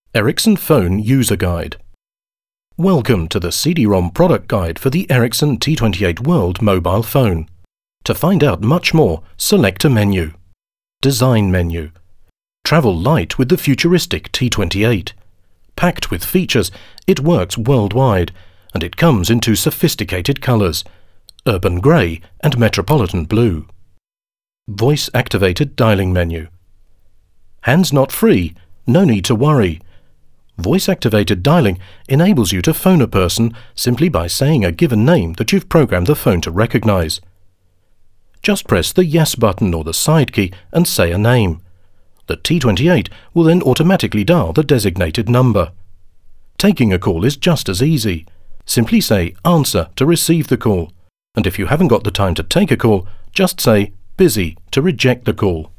Ericsson Phone User Guide. Welcome to the CD-ROM product guide for the Ericsson T28 World mobile phone. To find out much more, select a menu. Design menu. Travel light with the futuristic T28. Packed with features, it works worldwide, and it comes in two sophisticated colours, Urban Grey and Metropolitan Blue. Voice-activated dialing menu. Hands not free, no need to worry. Voice-activated dialing enables you to phone a person simply by saying a given name that you've programmed the phone to recognise. Just press the Yes button or the side key and say a name. The T28 will then automatically dial the designated number. Taking a call is just as easy. Simply say Answer to receive the call, and if you haven't got the time to take a call, just say Busy to reject the call.